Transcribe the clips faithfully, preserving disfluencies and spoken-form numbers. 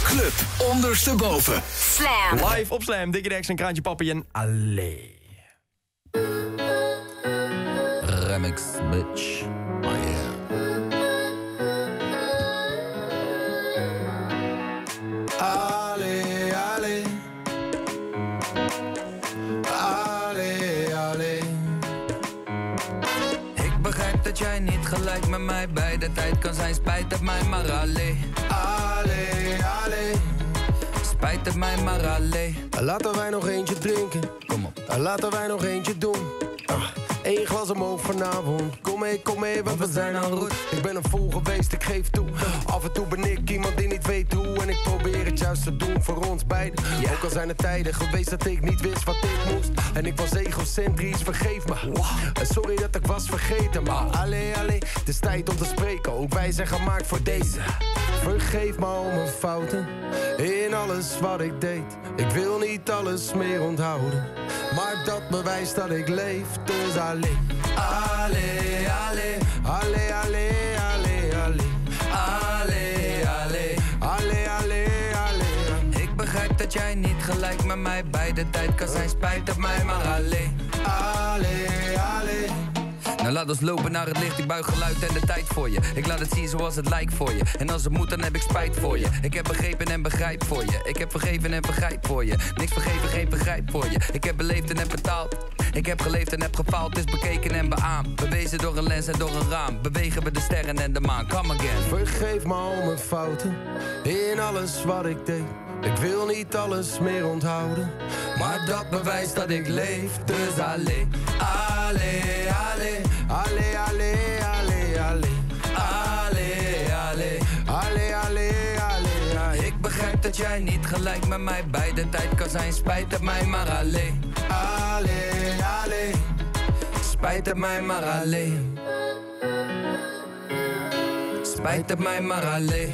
Club ondersteboven. Slam. Live op Slam, Dickie Dex en Kraantje Papi en Allee. Remix, bitch. Oh yeah. Ale, ale. Ale, ale. Ik begrijp dat jij niet gelijk met mij bij de tijd kan zijn. Spijt het mij maar alleen. Ale, ale. Spijt het mij maar alleen. Laten wij nog eentje drinken. Kom op. Laten wij nog eentje doen. Ah, Eén glas omhoog vanavond. Kom mee, kom mee, want we zijn aan roet. Ik ben een fool geweest, ik geef toe. Af en toe ben ik iemand die niet weet hoe. En ik probeer het juist te doen voor ons beiden. Ja. Ook al zijn er tijden geweest dat ik niet wist wat ik moest. En ik was egocentrisch, vergeef me. En sorry dat ik was vergeten, maar allee, allee. Het is tijd om te spreken, ook wij zijn gemaakt voor deze. Vergeef me al mijn fouten, in alles wat ik deed. Ik wil niet alles meer onthouden, maar dat bewijst dat ik leef. Dus alleen, allee, allee, allee, allee, allee, allee. Allee, allee, allee, allee, allee. Ik begrijp dat jij niet gelijk met mij bij de tijd kan zijn. Spijt het mij maar alleen. Allee, allee. Nou laat ons lopen naar het licht, ik buig geluid en de tijd voor je. Ik laat het zien zoals het lijkt voor je. En als het moet dan heb ik spijt voor je. Ik heb begrepen en begrijp voor je. Ik heb vergeven en begrijp voor je. Niks vergeven, geen begrijp voor je. Ik heb beleefd en heb betaald. Ik heb geleefd en heb gefaald, is bekeken en beaamd. Bewezen door een lens en door een raam. Bewegen we de sterren en de maan, come again. Vergeef me al mijn fouten, in alles wat ik deed. Ik wil niet alles meer onthouden, Maar dat bewijst dat ik leef, dus alleen. Allee, allee, allee, allee, allee, allee. allee, allee. Allee, allee, allee, allee. Ik begrijp dat jij niet gelijk met mij bij de tijd kan zijn. Spijt het mij maar alleen. Allee, allee. Spijt het mij maar alleen. Spijt het mij maar alleen.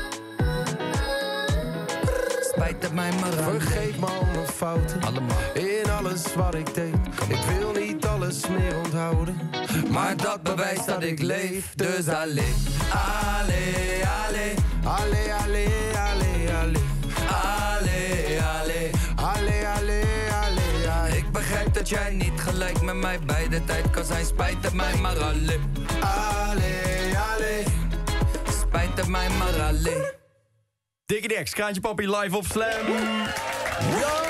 Spijt het mij maar alleen. Vergeef me al mijn fouten, Allemaal. in alles wat ik deed. Ik wil niet alles meer onthouden, Maar dat bewijst dat ik leef, dus alleen. Allee, allee. allee, allee, allee, allee. Allee, allee. Allee, allee, allee, allee. Ik begrijp dat jij niet gelijk met mij bij de tijd kan zijn. Spijt het mij maar alleen. Allee, allee. Spijt het mij maar alleen. Dickie Dex, Kraantje Papi live op Slam. Yo!